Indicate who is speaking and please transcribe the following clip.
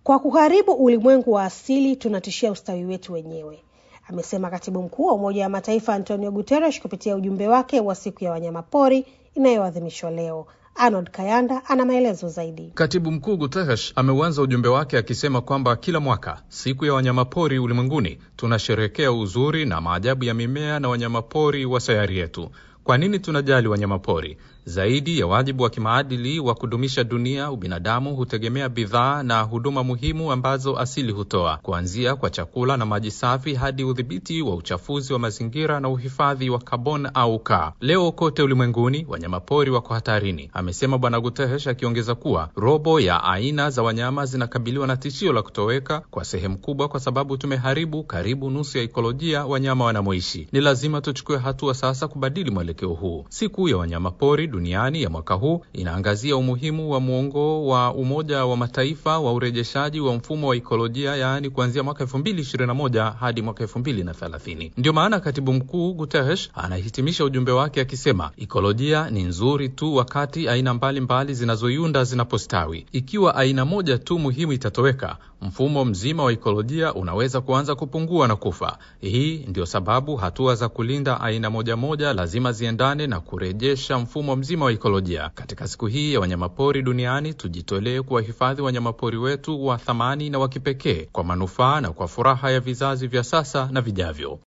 Speaker 1: Kwa kuharibu ulimwengu wa asili tunatishia ustawi wetu wenyewe, amesema Katibu Mkuu wa Umoja wa Mataifa Antonio Guterres kupitia ujumbe wake wa siku ya wanyamapori inayoadhimishwa leo. Arnold Kayanda ana maelezo zaidi.
Speaker 2: Katibu Mkuu Guterres ameuanza ujumbe wake akisema kwamba kila mwaka siku ya wanyamapori ulimwenguni tunasherehekea uzuri na maajabu ya mimea na wanyamapori wa sayari yetu. Kwa nini tunajali wanyamapori? Zaidi ya wajibu wa kimaadili wa kudumisha dunia, ubinadamu hutegemea bidhaa na huduma muhimu ambazo asili hutoa, kuanzia kwa chakula na maji safi hadi udhibiti wa uchafuzi wa mazingira na uhifadhi wa kaboni au kaa. Leo kote ulimwenguni wanyamapori wako hatarini, amesema Bwana Guterres, akiongeza kuwa robo ya aina za wanyama zinakabiliwa na tishio la kutoweka kwa sehemu kubwa kwa sababu tumeharibu karibu nusu ya ekolojia wanyama wanamoishi. Ni lazima tuchukue hatua sasa kubadili mwelekeo huu. Siku ya wanyamapori duniani ya mwaka huu inaangazia umuhimu wa muongo wa Umoja wa Mataifa wa urejeshaji wa mfumo wa ekolojia, yaani kuanzia mwaka 2021 hadi mwaka 2030. Ndio maana Katibu Mkuu Guterres anahitimisha ujumbe wake akisema ekolojia ni nzuri tu wakati aina mbalimbali zinazoiunda zinapostawi. Ikiwa aina moja tu muhimu itatoweka, mfumo mzima wa ekolojia unaweza kuanza kupungua na kufa. Hii ndio sababu hatua za kulinda aina moja moja lazima ziendane na kurejesha mfumo mzima wa ekolojia. Katika siku hii ya wanyamapori duniani, tujitolee kuwahifadhi wanyamapori wetu wa thamani na wa kipekee kwa manufaa na kwa furaha ya vizazi vya sasa na vijavyo.